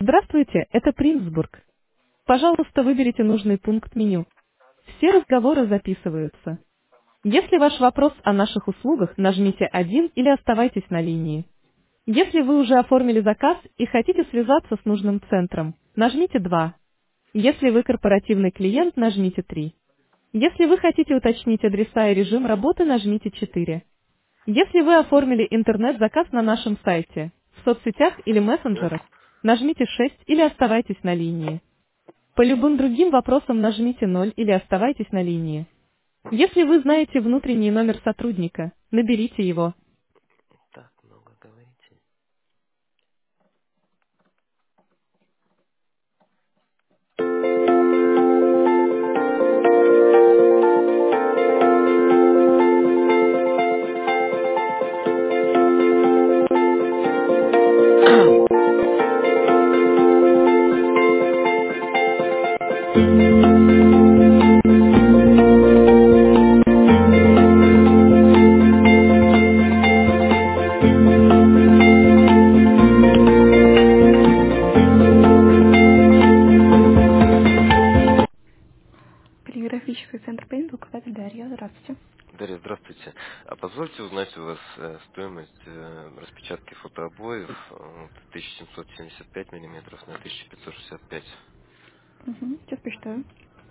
Здравствуйте, это Принцбург. Пожалуйста, выберите нужный пункт меню. Все разговоры записываются. Если ваш вопрос о наших услугах, нажмите 1 или оставайтесь на линии. Если вы уже оформили заказ и хотите связаться с нужным центром, нажмите 2. Если вы корпоративный клиент, нажмите 3. Если вы хотите уточнить адреса и режим работы, нажмите 4. Если вы оформили интернет-заказ на нашем сайте, в соцсетях или мессенджерах, нажмите 6 или оставайтесь на линии. По любым другим вопросам нажмите 0 или оставайтесь на линии. Если вы знаете внутренний номер сотрудника, наберите его. Так много говорите. Полиграфический центр Пейнтбук, Дарья, здравствуйте. Дарья, здравствуйте. А позвольте узнать у вас стоимость распечатки фотообоев 1775 миллиметров на 1565. Угу, сейчас посчитаю.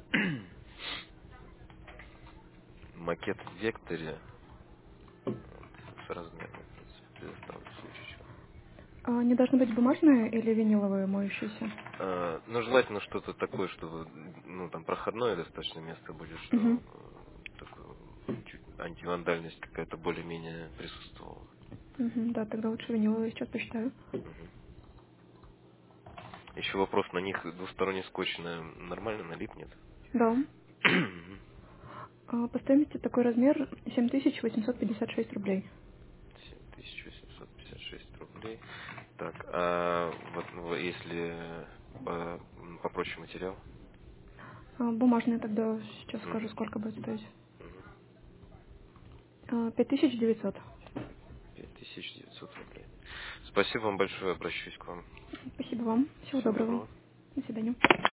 Макет в векторе. Вот, с размером, в принципе, предоставлю в случае чего. Не должны быть бумажные или виниловые моющиеся? Ну, желательно что-то такое, чтобы, ну, там, проходное достаточно место будет, Угу. что такое, чуть антивандальность какая-то более-менее присутствовала. Угу, да, тогда лучше виниловые, сейчас посчитаю. Мгм. Еще вопрос, на них двусторонний скотч нормально налипнет? Да. Мгм. По стоимости такой размер 7856 рублей. 7856 рублей. Так, а вот ну, если попроще материал? Бумажные тогда сейчас скажу, Мгм. сколько будет стоить. Мгм. 5900. 5900 рублей. Спасибо вам большое, обращусь к вам. Спасибо вам. Всего Всего доброго. доброго. До свидания.